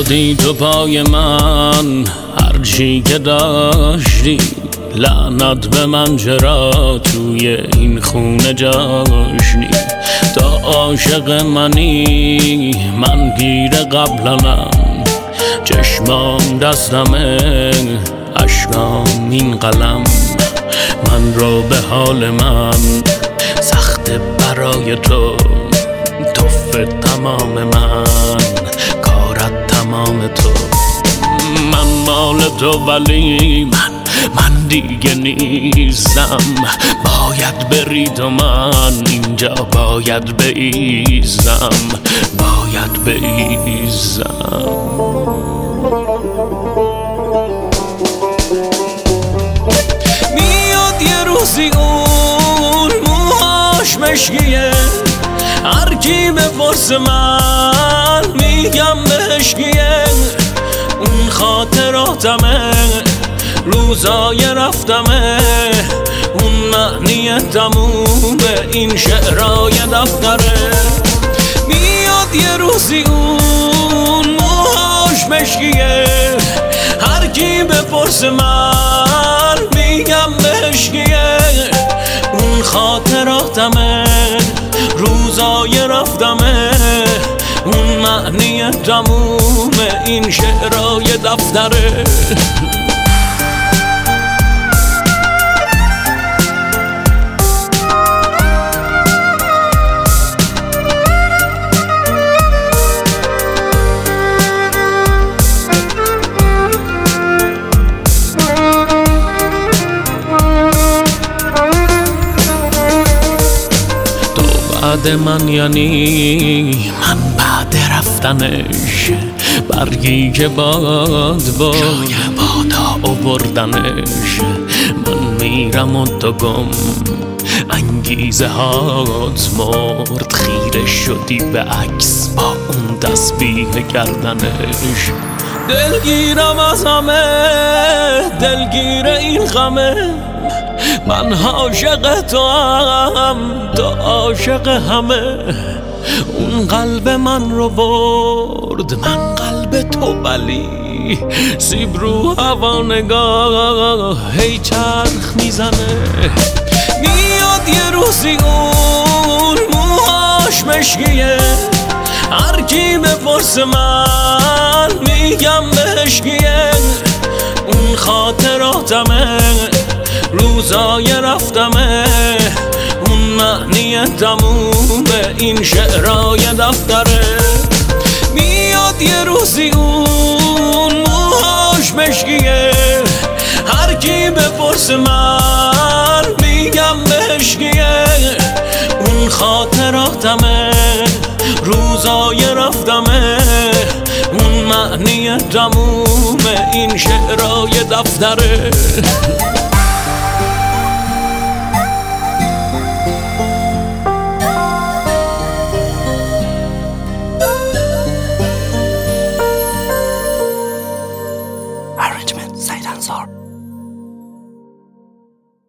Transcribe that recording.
دادی تو پای من هرچی که داشتی، لعنت به من چرا توی این خونه جاشتی. تا عاشق منی من گیر قبلنم، چشمام دستمه اشکام این قلم. من رو به حال من سخت برای تو، توف تمام من کارت تمام تو. من مال تو ولی من دیگه نیستم، باید بری تو، من اینجا باید بایستم، باید بایستم. میاد یه روزی اون موهاش مشکیه، هر کی بپرس من میگم مشکیه. اون خاطراتمه، روزای رفتمه، اون معنی تموم این شعرهای دفتره. میاد یه روزی اون موهاش مشکیه، هر کی بپرس من میگم مشکیه. اون خاطراتمه، روزای رفتمه، اون معنی تموم این شعرهای دفتره. بعد من یعنی من بعد رفتنش، برگی که باد جای بادا آوردنش. من میرم و تو گم، انگیزه هات مرد، خیره شدی به عکس با اون تسبیح گردنش. دلگیرم از همه، دلگیر این غمه، من عاشق تو هم، تو عاشق همه. اون قلب من رو برد، من قلب تو ولی سیب رو هوا نگاه هی چرخ میزنه. میاد یه روزی اون موهاش مشکیه، هر کی بپرس من میگم مشکیه. اون خاطراتمه، روزای رفتمه، اون معنی تموم این شعرهای دفتره. میاد یه روزی اون موهاش مشکیه، هر کی بپرس من میگم مشکیه. اون خاطراتمه، روزای رفتمه، اون معنی تموم این شعرهای دفتره.